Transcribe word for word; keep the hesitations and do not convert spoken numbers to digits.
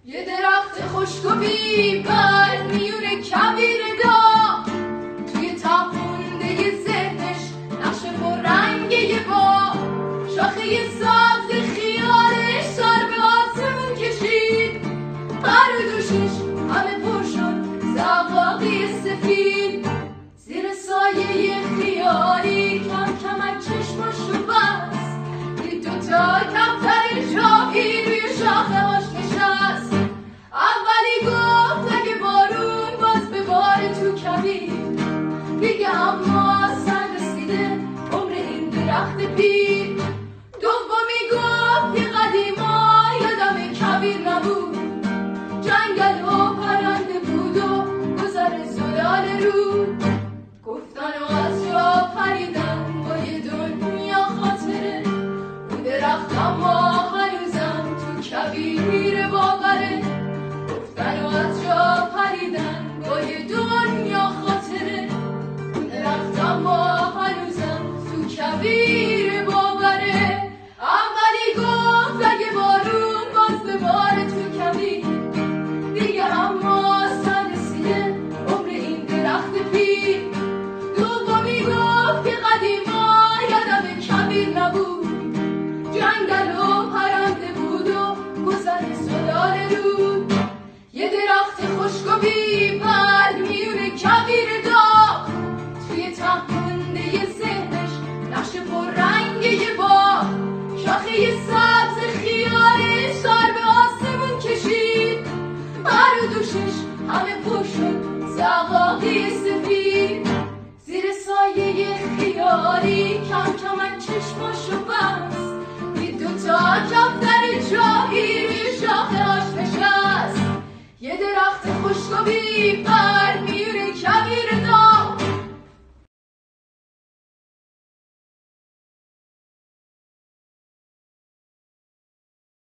یه درخت خشک و بی برگ میونه کویر داغ، توی تاپونده ذهنش نقش پررنگ یه باغ، شاخه سبز خیالش سر به آسمون کشید، پر و دوشش همه پر شد زقاقی سفید، زیر سایه خیالی کم کم از چشماشو بست، دید دوتا کفتر چاقی روی شاخه هاش نشست. اولی گفت اگه بارون باز به بار تو کویر، دیگه اما سر رسیده عمر این درخت پیر. دومی گفت که قدیما یادم کویر نبود، جنگل و پرنده بود و گذر زلال رود. گفتن و از جا پریدن با یه دنیا خاطره، اون درخت اما هنوزم تو کویر باوره. گفتن و از جا پریدن با یه دنیا خاطره، اون درخت اما هنوزم تو کویر باوره. اولی گفت اگه بارون باز به بار تو کویر، دیگه اما سر رسیده عمر این درخت پیر. دومی گفت که قدیما یادم کویر نبود، جنگل و پرنده بود و گذر زلال رود. یه درخت خشک و بی برگ میونه کویر داغ، توی تهمونده ذهنش نقش پررنگ یه باغ، شاخه سبز خیالش سر به آسمون کشید، پر و دوشش همه پر شد زقاقی سفید، زیر سایه خیالی کم کم از چشماشو بست، دید دوتا کفتر چاهی روی شاخه هاش نشست. یه درخت خشک و بی